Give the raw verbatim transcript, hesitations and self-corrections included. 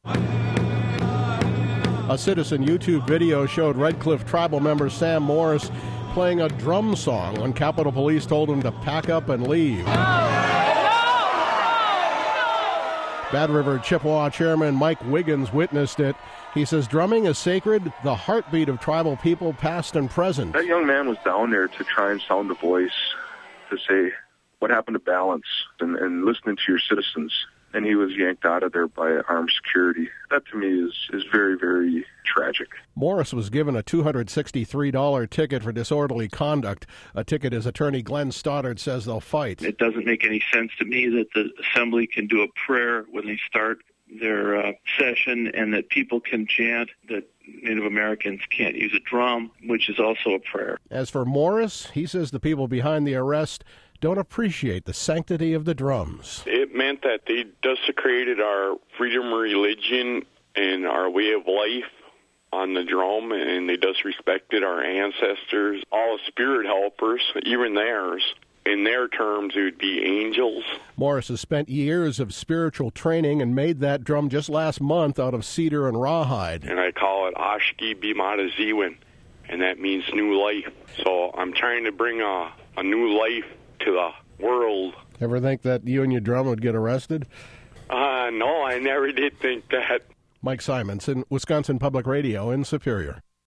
A Citizen YouTube video showed Red Cliff Tribal member Sam Morris playing a drum song when Capitol Police told him to pack up and leave. Bad River Chippewa Chairman Mike Wiggins witnessed it. He says drumming is sacred, the heartbeat of tribal people past and present. That young man was down there to try and sound the voice, to say what happened to balance and, and listening to your citizens. And he was yanked out of there by armed security. That to me is, is very, very tragic. Morris was given a two hundred sixty-three dollars ticket for disorderly conduct, a ticket his attorney Glenn Stoddard says they'll fight. It doesn't make any sense to me that the assembly can do a prayer when they start their uh, session and that people can chant, that Native Americans can't use a drum, which is also a prayer. As for Morris, he says the people behind the arrest don't appreciate the sanctity of the drums. It meant that they desecrated our freedom of religion and our way of life on the drum, and they disrespected our ancestors, all the spirit helpers, even theirs. In their terms, it would be angels. Morris has spent years of spiritual training and made that drum just last month out of cedar and rawhide. And I call it Ashki Bimata Ziwin, and that means new life. So I'm trying to bring a, a new life to the world. Ever think that you and your drum would get arrested? Uh, no, I never did think that. Mike Simonson, Wisconsin Public Radio in Superior.